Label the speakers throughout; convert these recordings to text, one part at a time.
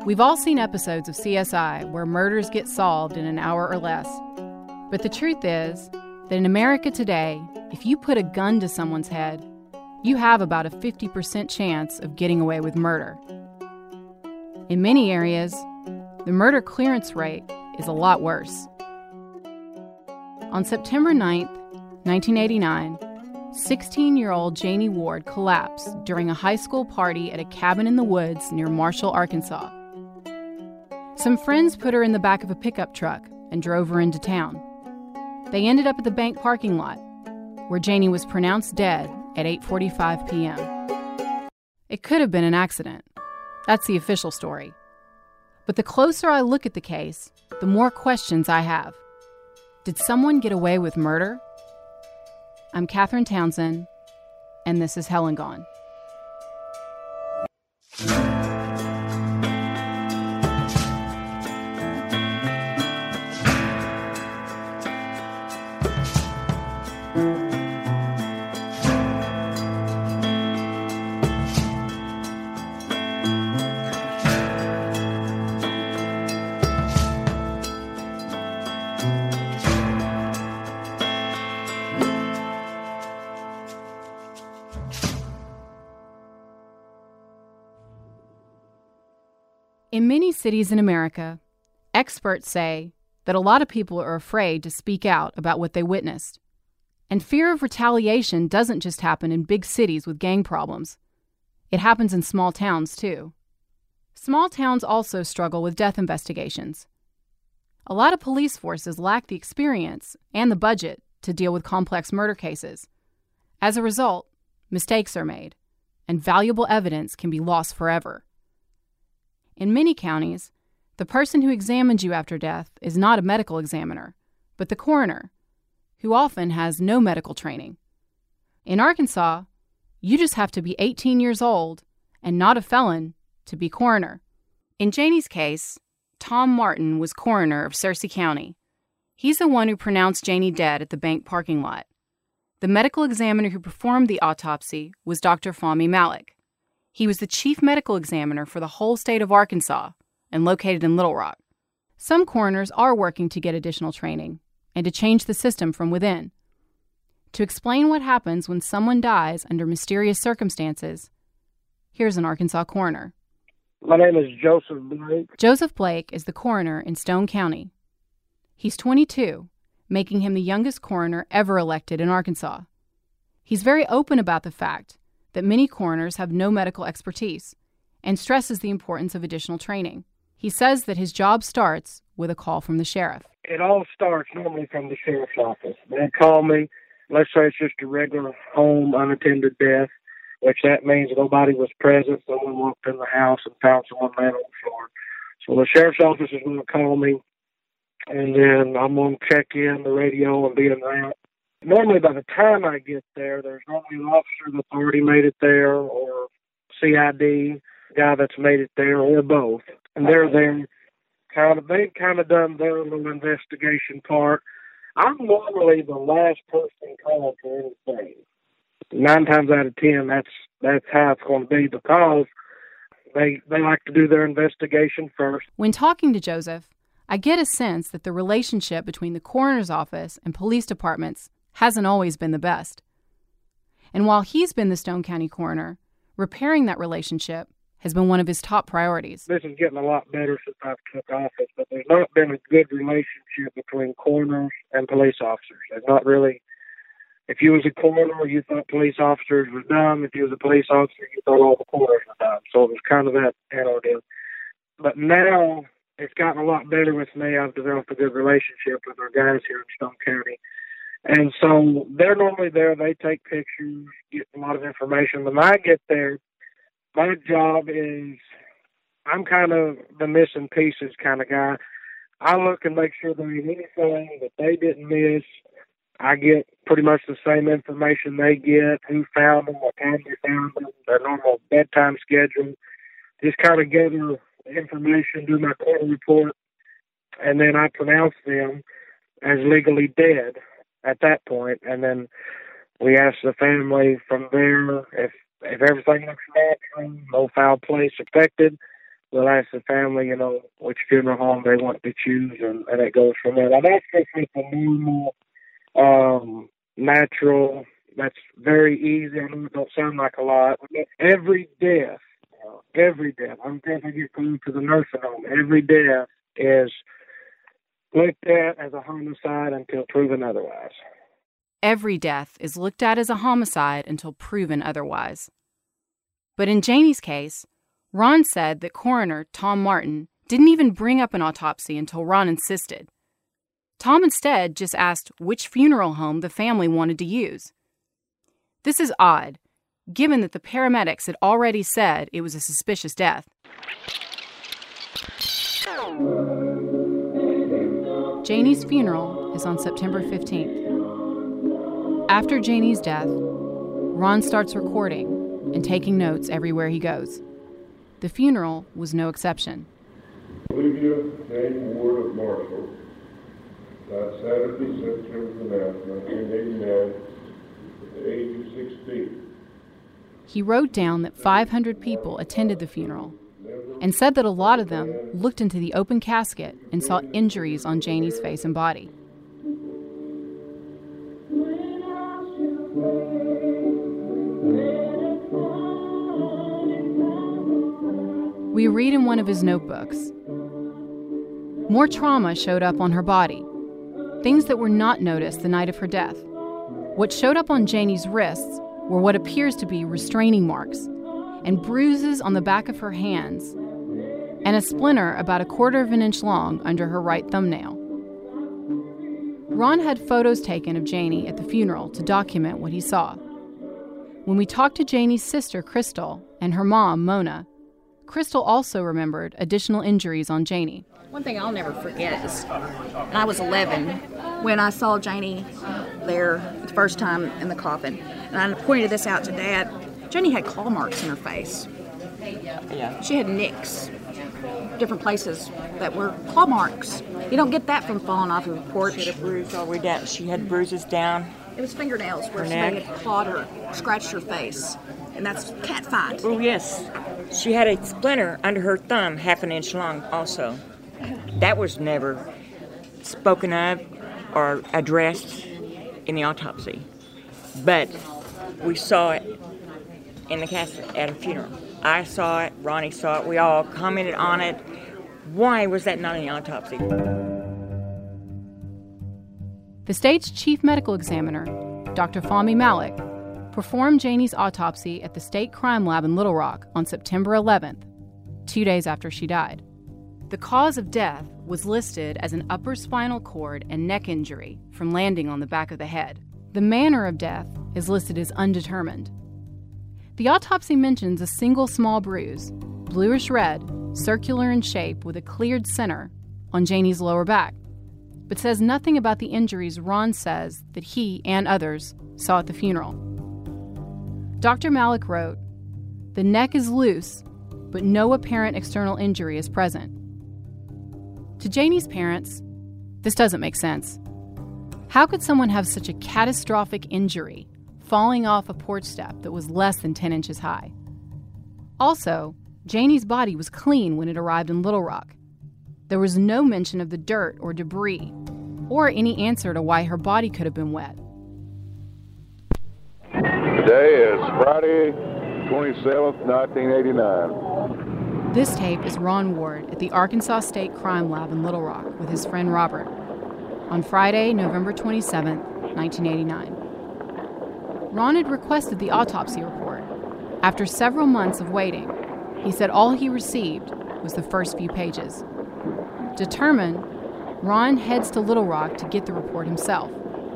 Speaker 1: We've all seen episodes of CSI where murders get solved in an hour or less. But the truth is that in America today, if you put a gun to someone's head, you have about a 50% chance of getting away with murder. In many areas, the murder clearance rate is a lot worse. On September 9th, 1989, 16-year-old Janie Ward collapsed during a high school party at a cabin in the woods near Marshall, Arkansas. Some friends put her in the back of a pickup truck and drove her into town. They ended up at the bank parking lot, where Janie was pronounced dead at 8:45 p.m. It could have been an accident. That's the official story. But the closer I look at the case, the more questions I have. Did someone get away with murder? I'm Catherine Townsend, and this is Hell and Gone. In many cities in America, experts say that a lot of people are afraid to speak out about what they witnessed. And fear of retaliation doesn't just happen in big cities with gang problems. It happens in small towns, too. Small towns also struggle with death investigations. A lot of police forces lack the experience and the budget to deal with complex murder cases. As a result, mistakes are made, and valuable evidence can be lost forever. In many counties, the person who examines you after death is not a medical examiner, but the coroner, who often has no medical training. In Arkansas, you just have to be 18 years old and not a felon to be coroner. In Janie's case, Tom Martin was coroner of Searcy County. He's the one who pronounced Janie dead at the bank parking lot. The medical examiner who performed the autopsy was Dr. Fahmy Malik. He was the chief medical examiner for the whole state of Arkansas and located in Little Rock. Some coroners are working to get additional training and to change the system from within. To explain what happens when someone dies under mysterious circumstances, here's an Arkansas coroner.
Speaker 2: My name is Joseph Blake.
Speaker 1: Joseph Blake is the coroner in Stone County. He's 22, making him the youngest coroner ever elected in Arkansas. He's very open about the fact that many coroners have no medical expertise and stresses the importance of additional training. He says that his job starts with a call from the sheriff.
Speaker 2: It all starts normally from the sheriff's office. They call me, let's say it's just a regular home unattended death, which that means nobody was present. Someone walked in the house and found someone laying on the floor. So the sheriff's office is going to call me, and then I'm going to check in the radio and be en route. Normally, by the time I get there, there's normally an officer that's already made it there, or CID, guy that's made it there, or both. And they're there. They've kind of done their little investigation part. I'm normally the last person called for anything. 9 times out of 10, that's how it's going to be, because they like to do their investigation first.
Speaker 1: When talking to Joseph, I get a sense that the relationship between the coroner's office and police departments hasn't always been the best. And while he's been the Stone County coroner, repairing that relationship has been one of his top priorities.
Speaker 2: This is getting a lot better since I've took office, but there's not been a good relationship between coroners and police officers. There's not really. If you was a coroner, you thought police officers were dumb. If you was a police officer, you thought all the coroners were dumb. So it was kind of that deal. But now it's gotten a lot better with me. I've developed a good relationship with our guys here in Stone County. And so they're normally there. They take pictures, get a lot of information. When I get there, my job is, I'm kind of the missing pieces kind of guy. I look and make sure there ain't anything that they didn't miss. I get pretty much the same information they get, who found them, what time they found them, their normal bedtime schedule. Just kind of gather information, do my court report, and then I pronounce them as legally dead at that point. And then we ask the family from there if everything looks natural, no foul play suspected, we'll ask the family, you know, which funeral home they want to choose, and it goes from there. Now, that's just like a normal, natural, that's very easy. I know it don't sound like a lot, but every death, I'm going to get close to the nursing home, every death is looked at as a homicide until proven otherwise.
Speaker 1: Every death is looked at as a homicide until proven otherwise. But in Janie's case, Ron said that coroner Tom Martin didn't even bring up an autopsy until Ron insisted. Tom instead just asked which funeral home the family wanted to use. This is odd, given that the paramedics had already said it was a suspicious death. Janie's funeral is on September 15th. After Janie's death, Ron starts recording and taking notes everywhere he goes. The funeral was no exception.
Speaker 3: Olivia Jane Ward of Marshall died Saturday, September 9, 1989, at the age of 16.
Speaker 1: He wrote down that 500 people attended the funeral and said that a lot of them looked into the open casket and saw injuries on Janie's face and body. We read in one of his notebooks, more trauma showed up on her body, things that were not noticed the night of her death. What showed up on Janie's wrists were what appears to be restraining marks and bruises on the back of her hands and a splinter about 1/4 of an inch long under her right thumbnail. Ron had photos taken of Janie at the funeral to document what he saw. When we talked to Janie's sister, Crystal, and her mom, Mona, Crystal also remembered additional injuries on Janie.
Speaker 4: One thing I'll never forget is when I was 11, when I saw Janie there the first time in the coffin, and I pointed this out to Dad. Janie had claw marks in her face. Yeah. She had nicks, different places that were claw marks. You don't get that from falling off of a porch.
Speaker 5: She had a bruise all the way down. She had bruises down.
Speaker 4: It was fingernails where somebody had clawed her, scratched her face, and that's cat fight.
Speaker 5: Oh yes, she had a splinter under her thumb, 1/2 inch long also. That was never spoken of or addressed in the autopsy, but we saw it in the casket at a funeral. I saw it, Ronnie saw it, we all commented on it. Why was that not in the autopsy?
Speaker 1: The state's chief medical examiner, Dr. Fahmy Malik, performed Janie's autopsy at the State Crime Lab in Little Rock on September 11th, 2 days after she died. The cause of death was listed as an upper spinal cord and neck injury from landing on the back of the head. The manner of death is listed as undetermined. The autopsy mentions a single small bruise, bluish red, circular in shape with a cleared center, on Janie's lower back, but says nothing about the injuries Ron says that he and others saw at the funeral. Dr. Malik wrote, "The neck is loose, but no apparent external injury is present." To Janie's parents, this doesn't make sense. How could someone have such a catastrophic injury, falling off a porch step that was less than 10 inches high? Also, Janie's body was clean when it arrived in Little Rock. There was no mention of the dirt or debris, or any answer to why her body could have been wet.
Speaker 3: Today is Friday, 27th, 1989.
Speaker 1: This tape is Ron Ward at the Arkansas State Crime Lab in Little Rock with his friend Robert on Friday, November 27th, 1989. Ron had requested the autopsy report. After several months of waiting, he said all he received was the first few pages. Determined, Ron heads to Little Rock to get the report himself.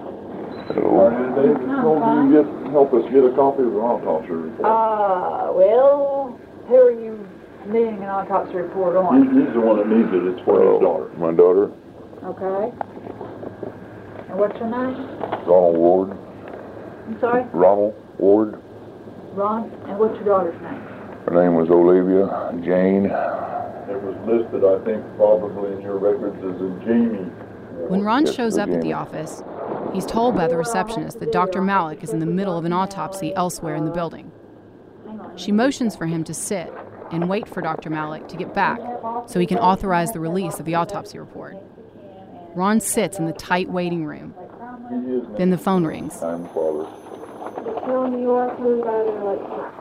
Speaker 3: Help us get a copy of the autopsy report.
Speaker 6: Well, who are you needing an autopsy report on?
Speaker 3: He's the one that needs it. It's for his daughter. My daughter.
Speaker 6: Okay. And what's her name?
Speaker 3: Ronald Ward.
Speaker 6: I'm sorry?
Speaker 3: Ronald Ward.
Speaker 6: Ron. And what's your daughter's name?
Speaker 3: Her name was Olivia Jane. It was listed, I think, probably in your records as a Jamie.
Speaker 1: When Ron shows up at the office, he's told by the receptionist that Dr. Malik is in the middle of an autopsy elsewhere in the building. She motions for him to sit and wait for Dr. Malik to get back so he can authorize the release of the autopsy report. Ron sits in the tight waiting room. Then the phone rings.
Speaker 3: I'm Father.
Speaker 6: Telling you are through by there like that.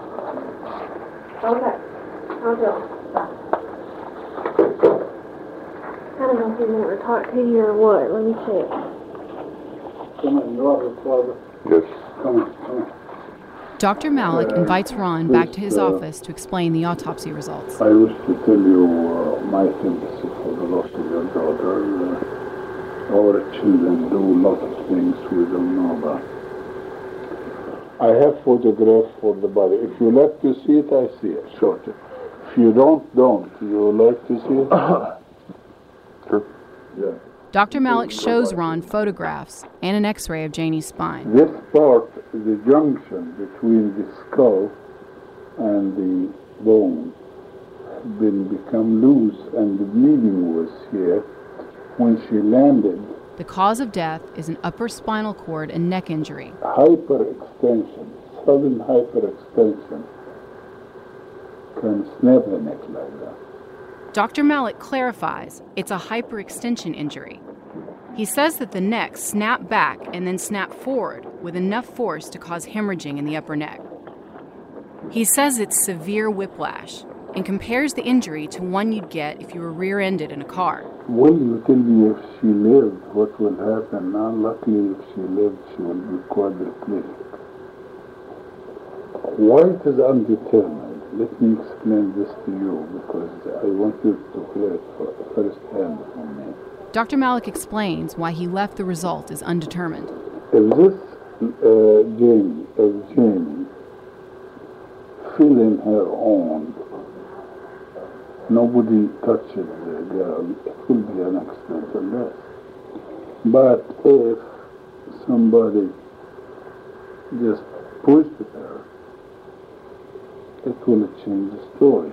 Speaker 6: Okay. I'll go. I don't know if you want to talk to you or what. Let me check.
Speaker 7: Come on, you are Father.
Speaker 3: Yes.
Speaker 7: Come on.
Speaker 1: Dr. Malik invites Ron back to his office to explain the autopsy results.
Speaker 7: I wish to tell you my sympathy for the loss of your daughter. Our children do a lot of things we don't know about. I have photographs for the body. If you like to see it, I see it. Sure. If you don't. You like to see it?
Speaker 3: Sure.
Speaker 7: Yeah.
Speaker 1: Dr. Malik shows Ron photographs and an x-ray of Janie's spine.
Speaker 7: This part, the junction between the skull and the bone, become loose, and the bleeding was here when she landed.
Speaker 1: The cause of death is an upper spinal cord and neck injury.
Speaker 7: Hyperextension, sudden hyperextension, can snap the neck like that.
Speaker 1: Dr. Malik clarifies it's a hyperextension injury. He says that the neck snapped back and then snapped forward with enough force to cause hemorrhaging in the upper neck. He says it's severe whiplash and compares the injury to one you'd get if you were rear-ended in a car.
Speaker 7: Will you tell me if she lived, what will happen? Now, luckily, if she lived, she will be quadriplegic. Why it is undetermined? Let me explain this to you, because I want you to hear it firsthand from me.
Speaker 1: Dr. Malik explains why he left the result as undetermined.
Speaker 7: If this Janie feeling her own, nobody touches the girl, it will be an accidental death. But if somebody just pushed her, it will change the story.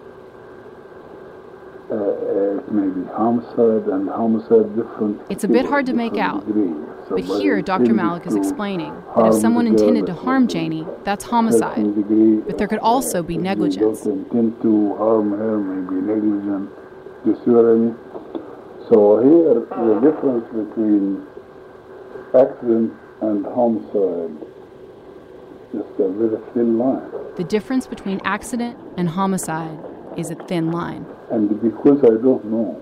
Speaker 7: It may be homicide, and homicide different.
Speaker 1: It's a bit hard to make out, but here Dr. Malik is explaining that if someone intended to harm Janie, that's homicide. But there could also be negligence.
Speaker 7: Don't intend to harm her, maybe negligent. You see what I mean? So here, the difference between accident and homicide is a very thin line.
Speaker 1: The difference between accident and homicide is a thin line.
Speaker 7: And because I don't know,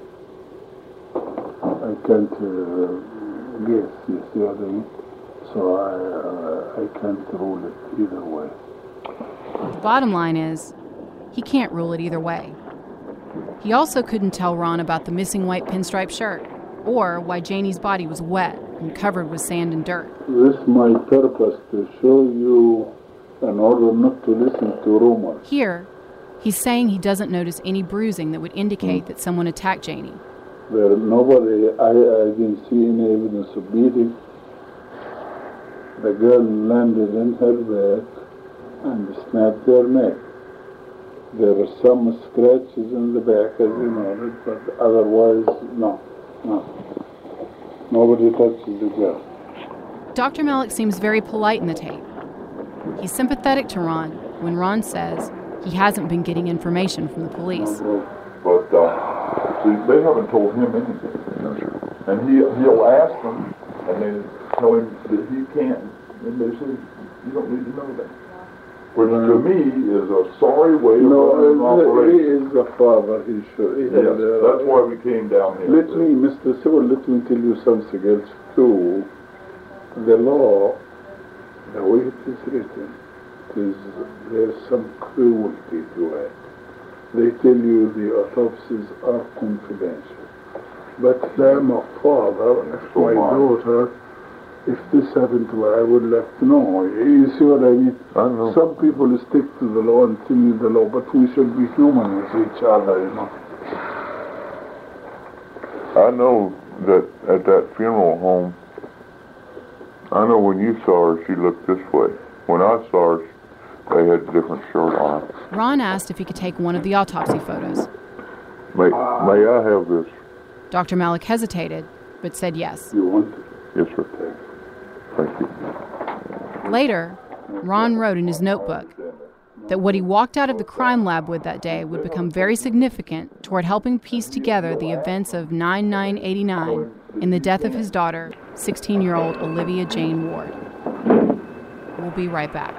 Speaker 7: I can't guess, you see what I mean? So I can't rule it either way.
Speaker 1: The bottom line is, he can't rule it either way. He also couldn't tell Ron about the missing white pinstripe shirt, or why Janie's body was wet and covered with sand and dirt.
Speaker 7: This is my purpose, to show you in order not to listen to rumors.
Speaker 1: Here, he's saying he doesn't notice any bruising that would indicate that someone attacked Janie.
Speaker 7: I didn't see any evidence of beating. The girl landed in her bed and snapped her neck. There were some scratches in the back, as you noted, but otherwise, no. Nobody touches the girl.
Speaker 1: Dr. Malik seems very polite in the tape. He's sympathetic to Ron when Ron says he hasn't been getting information from the police.
Speaker 3: But see, they haven't told him anything. And he'll ask them, and they tell him that he can't. And they say, you don't need to know that. Which to me is a sorry way of running an operation.
Speaker 7: He is the father. He should.
Speaker 3: Yes, that's why we came down here.
Speaker 7: Mr. Sewell, let me tell you something else too. The law, the way it is written, there's some cruelty to it. They tell you the autopsies are confidential. But I'm a father, if my daughter, if this happened to her, I would like to know. You see what I mean?
Speaker 3: I know.
Speaker 7: Some people stick to the law and tell you the law, but we should be human with each other, you know.
Speaker 3: I know that at that funeral home, I know when you saw her, she looked this way. When I saw her, they had a different shirt on.
Speaker 1: Ron asked if he could take one of the autopsy photos.
Speaker 3: May I have this?
Speaker 1: Dr. Malik hesitated, but said yes.
Speaker 7: You want it?
Speaker 3: Yes, sir. Thank you.
Speaker 1: Later, Ron wrote in his notebook, that what he walked out of the crime lab with that day would become very significant toward helping piece together the events of 9/9/89 and the death of his daughter, 16-year-old Olivia Jane Ward. We'll be right back.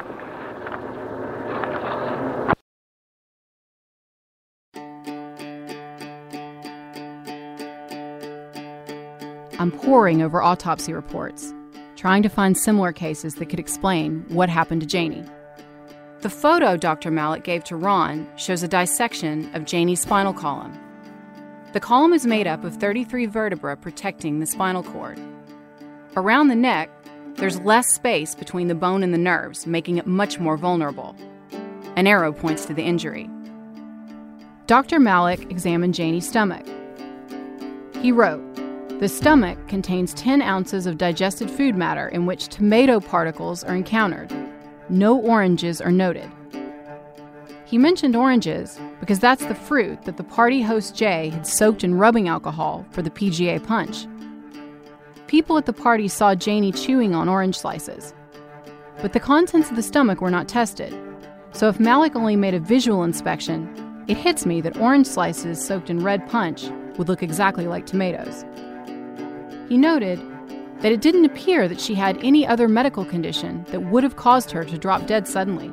Speaker 1: I'm poring over autopsy reports, trying to find similar cases that could explain what happened to Janie. The photo Dr. Malik gave to Ron shows a dissection of Janie's spinal column. The column is made up of 33 vertebrae protecting the spinal cord. Around the neck, there's less space between the bone and the nerves, making it much more vulnerable. An arrow points to the injury. Dr. Malik examined Janie's stomach. He wrote, "The stomach contains 10 ounces of digested food matter in which tomato particles are encountered. No oranges are noted." He mentioned oranges because that's the fruit that the party host Jay had soaked in rubbing alcohol for the PGA punch. People at the party saw Janie chewing on orange slices. But the contents of the stomach were not tested, so if Malik only made a visual inspection, it hits me that orange slices soaked in red punch would look exactly like tomatoes. He noted that it didn't appear that she had any other medical condition that would have caused her to drop dead suddenly.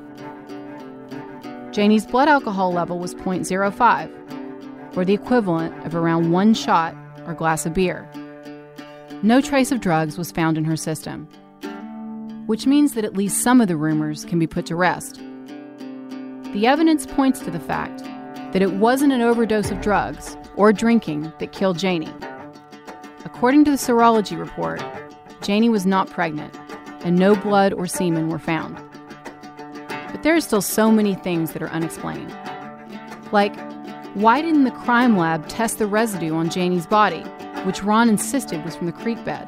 Speaker 1: Janie's blood alcohol level was 0.05, or the equivalent of around 1 shot or glass of beer. No trace of drugs was found in her system, which means that at least some of the rumors can be put to rest. The evidence points to the fact that it wasn't an overdose of drugs or drinking that killed Janie. According to the serology report, Janie was not pregnant, and no blood or semen were found. But there are still so many things that are unexplained. Like, why didn't the crime lab test the residue on Janie's body, which Ron insisted was from the creek bed?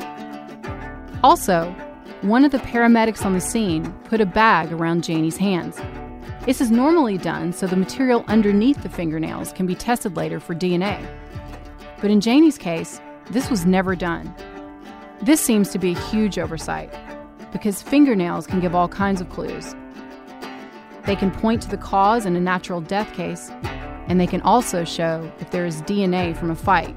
Speaker 1: Also, one of the paramedics on the scene put a bag around Janie's hands. This is normally done so the material underneath the fingernails can be tested later for DNA. But in Janie's case, this was never done. This seems to be a huge oversight, because fingernails can give all kinds of clues. They can point to the cause in a natural death case, and they can also show if there is DNA from a fight.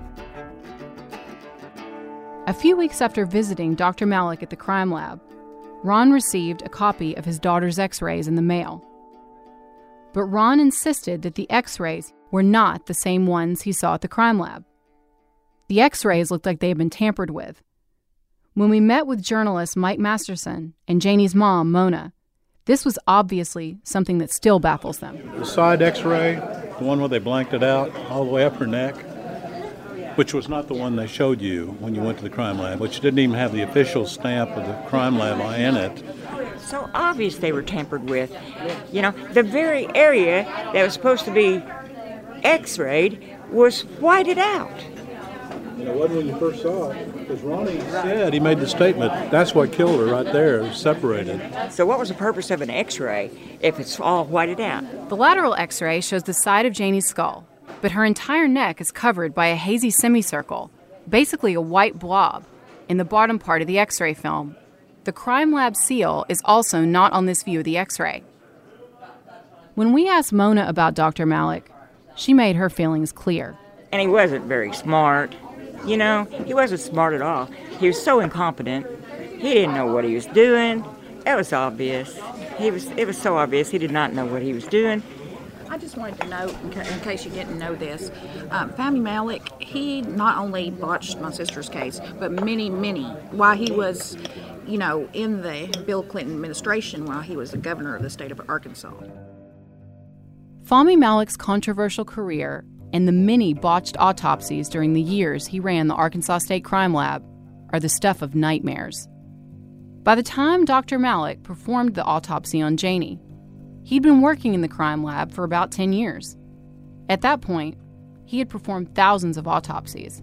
Speaker 1: A few weeks after visiting Dr. Malik at the crime lab, Ron received a copy of his daughter's x-rays in the mail. But Ron insisted that the x-rays were not the same ones he saw at the crime lab. The x-rays looked like they had been tampered with. When we met with journalist Mike Masterson and Janie's mom, Mona, this was obviously something that still baffles them.
Speaker 8: The side x-ray, the one where they blanked it out all the way up her neck, which was not the one they showed you when you went to the crime lab, which didn't even have the official stamp of the crime lab in it.
Speaker 5: So obvious they were tampered with. You know, the very area that was supposed to be x-rayed was whited out.
Speaker 8: You know, it wasn't when you first saw it, because Ronnie said, he made the statement, that's what killed her right there, separated.
Speaker 5: So what was the purpose of an x-ray if it's all whited out?
Speaker 1: The lateral x-ray shows the side of Janie's skull, but her entire neck is covered by a hazy semicircle, basically a white blob, in the bottom part of the x-ray film. The crime lab seal is also not on this view of the x-ray. When we asked Mona about Dr. Malik, she made her feelings clear.
Speaker 5: And he wasn't very smart. You know, he wasn't smart at all. He was so incompetent. He didn't know what he was doing. It was obvious. It was so obvious he did not know what he was doing.
Speaker 4: I just wanted to note, in case you didn't know this, Fahmy Malik, he not only botched my sister's case, but many, while he was, you know, in the Bill Clinton administration, while he was the governor of the state of Arkansas.
Speaker 1: Fahmy Malik's controversial career and the many botched autopsies during the years he ran the Arkansas State Crime Lab are the stuff of nightmares. By the time Dr. Malik performed the autopsy on Janie, he'd been working in the crime lab for about 10 years. At that point, he had performed thousands of autopsies.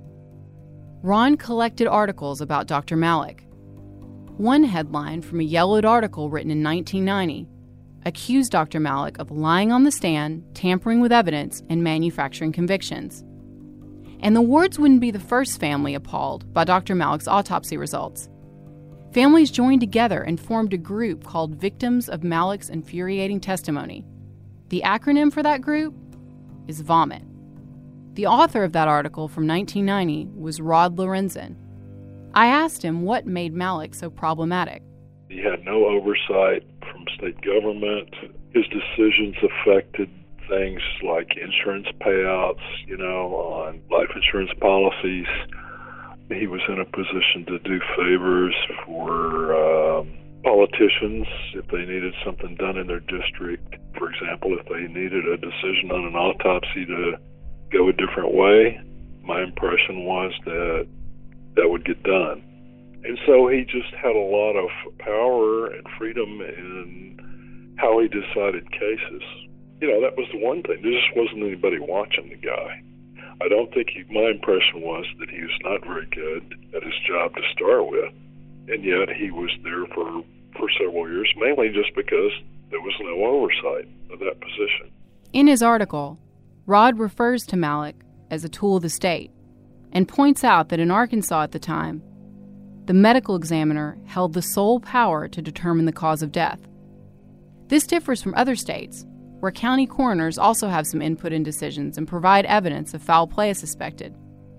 Speaker 1: Ron collected articles about Dr. Malik. One headline from a yellowed article written in 1990 accused Dr. Malik of lying on the stand, tampering with evidence, and manufacturing convictions. And the Wards wouldn't be the first family appalled by Dr. Malik's autopsy results. Families joined together and formed a group called Victims of Malik's Infuriating Testimony. The acronym for that group is VOMIT. The author of that article from 1990 was Rod Lorenzen. I asked him what made Malik so problematic.
Speaker 9: He had no oversight from state government. His decisions affected things like insurance payouts, on life insurance policies. He was in a position to do favors for politicians if they needed something done in their district. For example, if they needed a decision on an autopsy to go a different way, my impression was that that would get done. And so he just had a lot of power and freedom in how he decided cases. That was the one thing. There just wasn't anybody watching the guy. I don't think my impression was that he was not very good at his job to start with. And yet he was there for several years, mainly just because there was no oversight of that position.
Speaker 1: In his article, Rod refers to Malik as a tool of the state and points out that in Arkansas at the time, the medical examiner held the sole power to determine the cause of death. This differs from other states, where county coroners also have some input in decisions and provide evidence if foul play is suspected.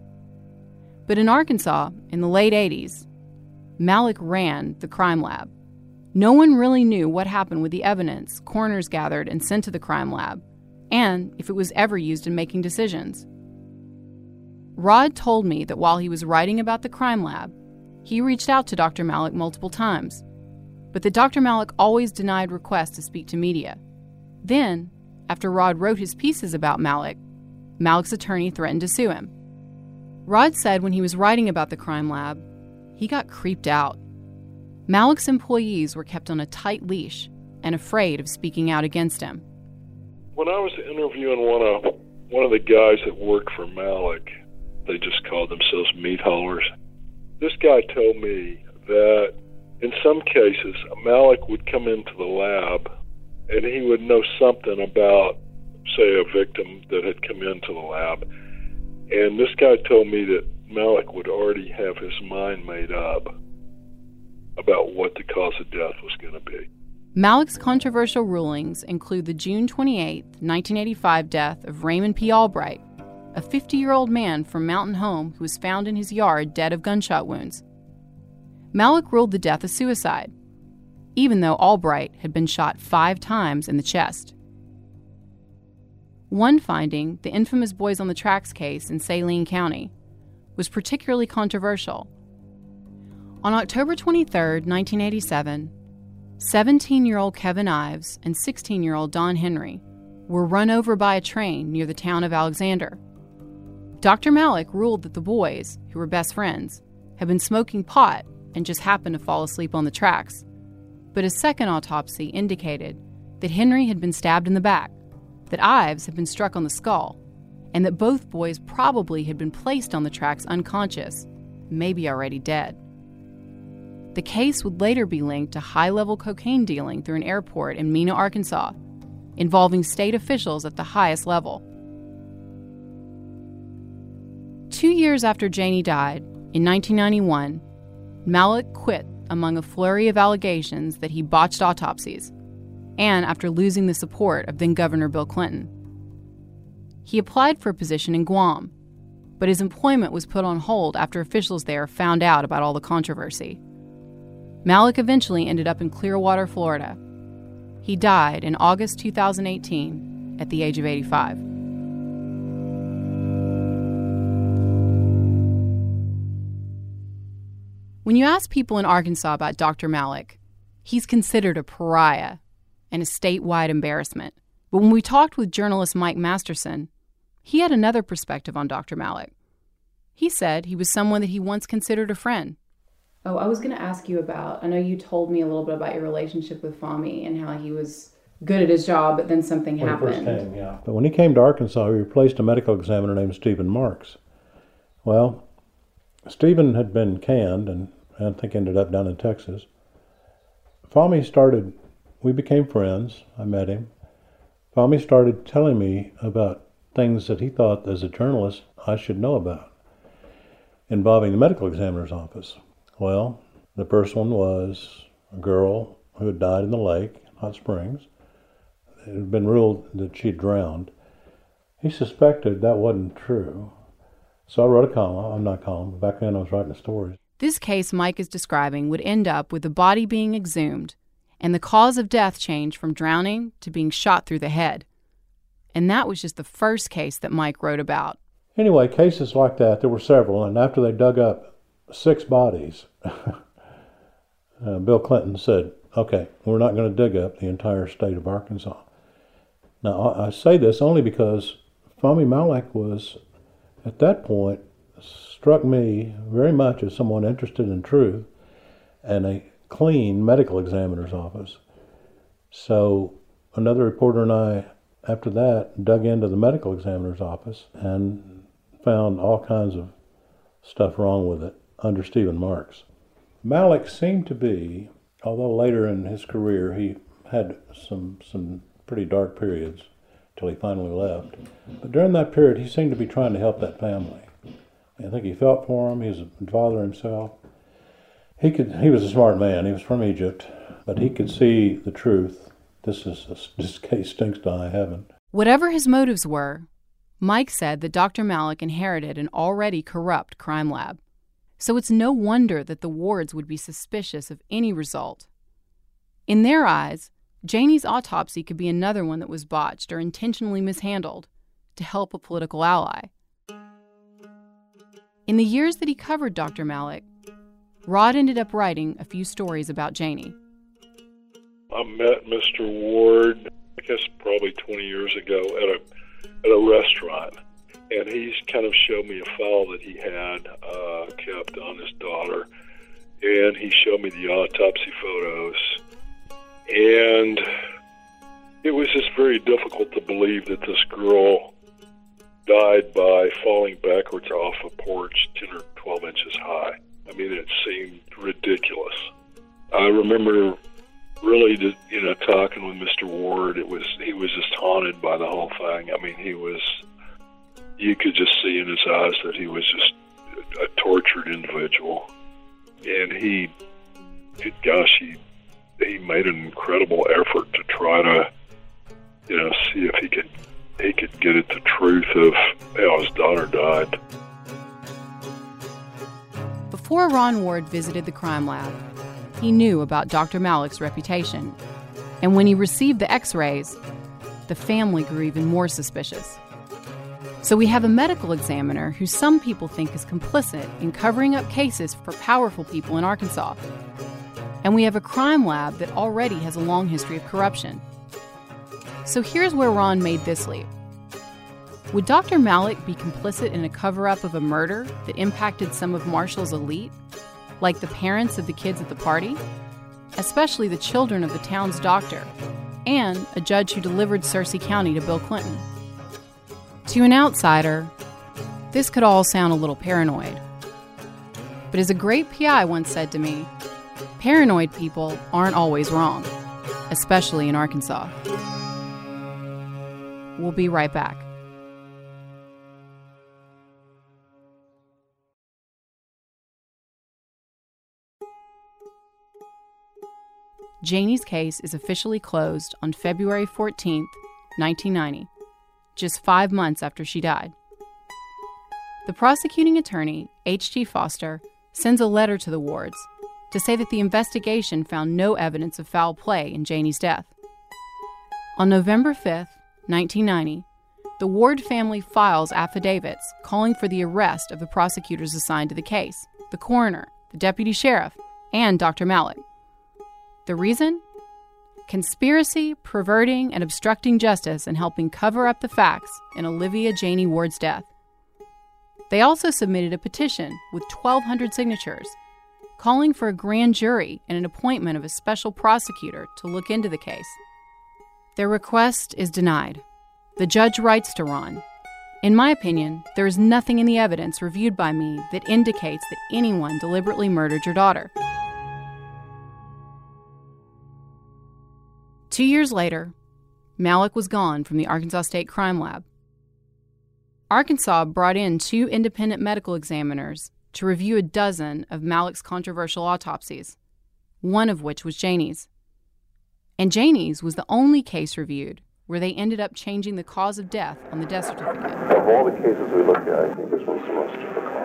Speaker 1: But in Arkansas, in the late 80s, Malik ran the crime lab. No one really knew what happened with the evidence coroners gathered and sent to the crime lab, and if it was ever used in making decisions. Rod told me that while he was writing about the crime lab, he reached out to Dr. Malik multiple times, but that Dr. Malik always denied requests to speak to media. Then, after Rod wrote his pieces about Malik, Malik's attorney threatened to sue him. Rod said when he was writing about the crime lab, he got creeped out. Malik's employees were kept on a tight leash and afraid of speaking out against him.
Speaker 9: When I was interviewing one of the guys that worked for Malik, they just called themselves meat haulers. This guy told me that in some cases, Malik would come into the lab and he would know something about, say, a victim that had come into the lab. And this guy told me that Malik would already have his mind made up about what the cause of death was going to be.
Speaker 1: Malik's controversial rulings include the June 28, 1985 death of Raymond P. Albright, a 50-year-old man from Mountain Home who was found in his yard dead of gunshot wounds. Malik ruled the death a suicide, even though Albright had been shot 5 times in the chest. One finding, the infamous Boys on the Tracks case in Saline County, was particularly controversial. On October 23, 1987, 17-year-old Kevin Ives and 16-year-old Don Henry were run over by a train near the town of Alexander. Dr. Malik ruled that the boys, who were best friends, had been smoking pot and just happened to fall asleep on the tracks. But a second autopsy indicated that Henry had been stabbed in the back, that Ives had been struck on the skull, and that both boys probably had been placed on the tracks unconscious, maybe already dead. The case would later be linked to high-level cocaine dealing through an airport in Mena, Arkansas, involving state officials at the highest level. 2 years after Janie died, in 1991, Malik quit among a flurry of allegations that he botched autopsies, and after losing the support of then-Governor Bill Clinton. He applied for a position in Guam, but his employment was put on hold after officials there found out about all the controversy. Malik eventually ended up in Clearwater, Florida. He died in August 2018 at the age of 85. When you ask people in Arkansas about Dr. Malik, he's considered a pariah and a statewide embarrassment. But when we talked with journalist Mike Masterson, he had another perspective on Dr. Malik. He said he was someone that he once considered a friend. Oh, I was going to ask you about, I know you told me a little bit about your relationship with Fahmy and how he was good at his job, but then something happened.
Speaker 8: When he first came, yeah. But when he came to Arkansas, he replaced a medical examiner named Stephen Marks. Well, Stephen had been canned and I think ended up down in Texas. Fahmy we became friends. I met him. Fahmy started telling me about things that he thought as a journalist I should know about involving the medical examiner's office. Well, The first one was a girl who had died in the lake, Hot Springs. It had been ruled that she'd drowned. He suspected that wasn't true. So I wrote a column. Back then I was writing stories.
Speaker 1: This case Mike is describing would end up with the body being exhumed and the cause of death changed from drowning to being shot through the head. And that was just the first case that Mike wrote about.
Speaker 8: Anyway, cases like that, there were several, and after they dug up 6 bodies, Bill Clinton said, okay, we're not going to dig up the entire state of Arkansas. Now, I say this only because Fahmy Malek was, at that point, struck me very much as someone interested in truth and a clean medical examiner's office. So another reporter and I, after that, dug into the medical examiner's office and found all kinds of stuff wrong with it under Stephen Marks. Malek seemed to be, although later in his career he had some pretty dark periods till he finally left, but during that period he seemed to be trying to help that family. I think he felt for him. He was a father himself. He was a smart man. He was from Egypt, but he could see the truth. This case stinks to high heaven.
Speaker 1: Whatever his motives were, Mike said that Dr. Malek inherited an already corrupt crime lab. So it's no wonder that the wards would be suspicious of any result. In their eyes, Janie's autopsy could be another one that was botched or intentionally mishandled to help a political ally. In the years that he covered Dr. Malek, Rod ended up writing a few stories about Janie.
Speaker 9: I met Mr. Ward, I guess probably 20 years ago at a restaurant, and he's kind of showed me a file that he had kept on his daughter, and he showed me the autopsy photos, and it was just very difficult to believe that this girl died by falling backwards off a porch 10 or 12 inches high. I mean, it seemed ridiculous. I remember really just, talking with Mr. Ward. He was just haunted by the whole thing. I mean, you could just see in his eyes that he was just a tortured individual. And he made an incredible effort to try to, see if he could get at the truth of how his daughter died.
Speaker 1: Before Ron Ward visited the crime lab, he knew about Dr. Malek's reputation. And when he received the x-rays, the family grew even more suspicious. So we have a medical examiner who some people think is complicit in covering up cases for powerful people in Arkansas. And we have a crime lab that already has a long history of corruption. So here's where Ron made this leap. Would Dr. Malek be complicit in a cover-up of a murder that impacted some of Marshall's elite, like the parents of the kids at the party, especially the children of the town's doctor, and a judge who delivered Searcy County to Bill Clinton? To an outsider, this could all sound a little paranoid. But as a great PI once said to me, paranoid people aren't always wrong, especially in Arkansas. We'll be right back. Janie's case is officially closed on February 14th, 1990, just 5 months after she died. The prosecuting attorney, H.T. Foster, sends a letter to the Wards to say that the investigation found no evidence of foul play in Janie's death. On November 5th, 1990, the Ward family files affidavits calling for the arrest of the prosecutors assigned to the case, the coroner, the deputy sheriff, and Dr. Malek. The reason? Conspiracy, perverting, and obstructing justice and helping cover up the facts in Olivia Janie Ward's death. They also submitted a petition with 1,200 signatures calling for a grand jury and an appointment of a special prosecutor to look into the case. Their request is denied. The judge writes to Ron, "In my opinion, there is nothing in the evidence reviewed by me that indicates that anyone deliberately murdered your daughter." 2 years later, Malek was gone from the Arkansas State Crime Lab. Arkansas brought in 2 independent medical examiners to review a dozen of Malek's controversial autopsies, one of which was Janie's. And Janie's was the only case reviewed where they ended up changing the cause of death on the death certificate.
Speaker 10: Of all the cases we looked at, I think this one's the most difficult.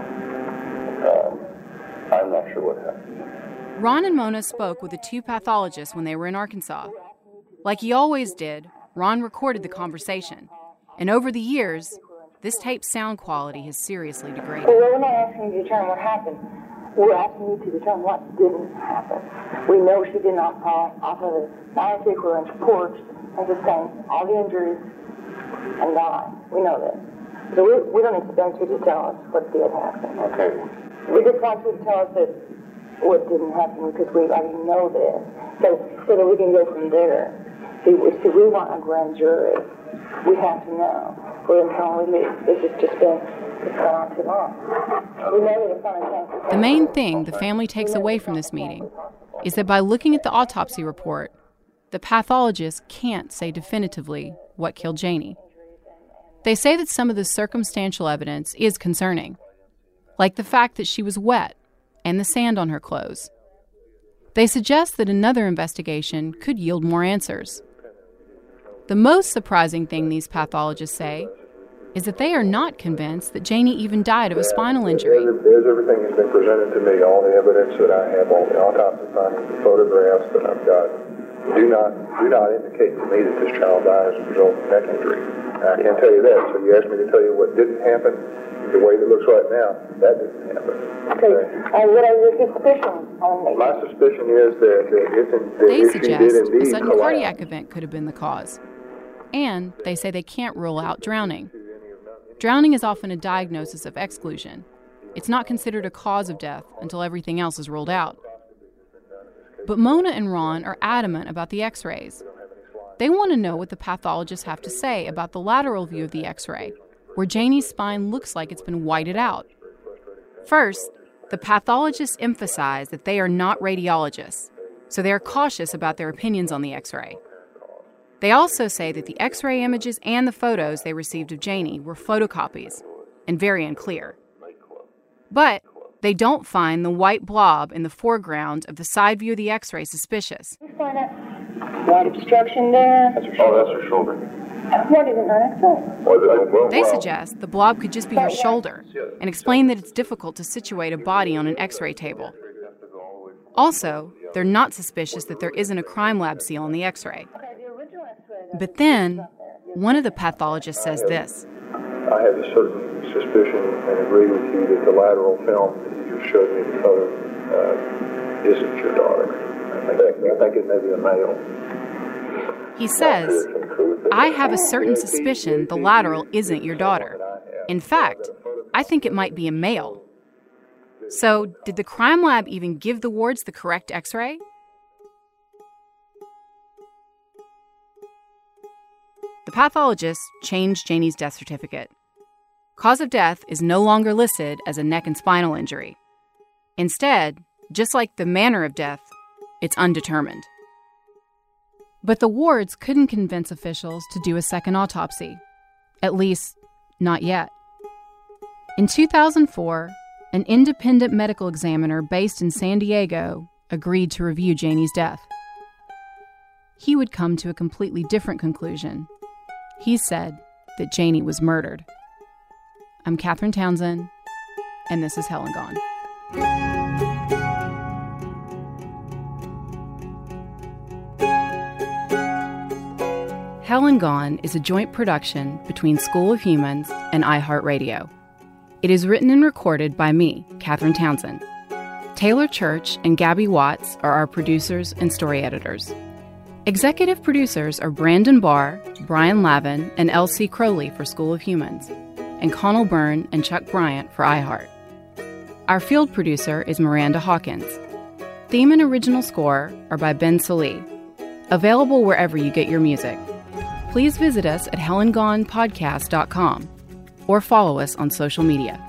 Speaker 10: I'm not sure what happened.
Speaker 1: Ron and Mona spoke with the two pathologists when they were in Arkansas. Like he always did, Ron recorded the conversation. And over the years, this tape's sound quality has seriously degraded.
Speaker 6: Well, we're not asking you to determine what happened. We're asking you to determine what didn't happen. We know she did not fall off of the 9-3-4-inch porch and sustain all the injuries and die. We know this. So we don't expect you to tell us what did happen.
Speaker 10: Okay.
Speaker 6: We just want you to tell us that what didn't happen because we already know this. So that we can go from there. See, we want a grand jury. We have to know. We're in release. This has just been, it's gone on too long. We know that it's not intense.
Speaker 1: The main thing the family takes away from this meeting is that by looking at the autopsy report, the pathologists can't say definitively what killed Janie. They say that some of the circumstantial evidence is concerning, like the fact that she was wet and the sand on her clothes. They suggest that another investigation could yield more answers. The most surprising thing these pathologists say is that they are not convinced that Janie even died of a spinal injury.
Speaker 10: There's everything that's been presented to me, all the evidence that I have, all the autopsy findings, the photographs that I've got, do not indicate to me that this child died as a result of neck injury. I can't tell you that. So you asked me to tell you what didn't happen. The way it looks right now, that didn't happen.
Speaker 6: Okay. What are your suspicions on this?
Speaker 10: My suspicion is that
Speaker 1: they
Speaker 10: if
Speaker 1: suggest
Speaker 10: she did indeed
Speaker 1: a sudden
Speaker 10: collapse,
Speaker 1: cardiac event could have been the cause. And they say they can't rule out drowning. Drowning is often a diagnosis of exclusion. It's not considered a cause of death until everything else is ruled out. But Mona and Ron are adamant about the x-rays. They want to know what the pathologists have to say about the lateral view of the x-ray, where Janie's spine looks like it's been whited out. First, the pathologists emphasize that they are not radiologists, so they are cautious about their opinions on the x-ray. They also say that the x-ray images and the photos they received of Janie were photocopies and very unclear. But they don't find the white blob in the foreground of the side view of the x-ray suspicious.
Speaker 6: White obstruction there.
Speaker 10: that's her shoulder.
Speaker 6: What is it on X-ray?
Speaker 1: They suggest the blob could just be her shoulder and explain that it's difficult to situate a body on an x-ray table. Also, they're not suspicious that there isn't a crime lab seal on the x-ray. But then, one of the pathologists says this.
Speaker 10: I have a certain suspicion and agree with you that the lateral film that you just showed me the photo isn't your daughter. I think it may be a male.
Speaker 1: He says, I have a certain suspicion the lateral isn't your daughter. In fact, I think it might be a male. So, did the crime lab even give the wards the correct x-ray? The pathologist changed Janie's death certificate. Cause of death is no longer listed as a neck and spinal injury. Instead, just like the manner of death, it's undetermined. But the wards couldn't convince officials to do a second autopsy. At least, not yet. In 2004, an independent medical examiner based in San Diego agreed to review Janie's death. He would come to a completely different conclusion. He said that Janie was murdered. I'm Catherine Townsend, and this is Helen Gone. Helen Gone is a joint production between School of Humans and iHeartRadio. It is written and recorded by me, Catherine Townsend. Taylor Church and Gabby Watts are our producers and story editors. Executive producers are Brandon Barr, Brian Lavin, and L.C. Crowley for School of Humans, and Connell Byrne and Chuck Bryant for iHeart. Our field producer is Miranda Hawkins. Theme and original score are by Ben Salee. Available wherever you get your music. Please visit us at HelenGonePodcast.com or follow us on social media.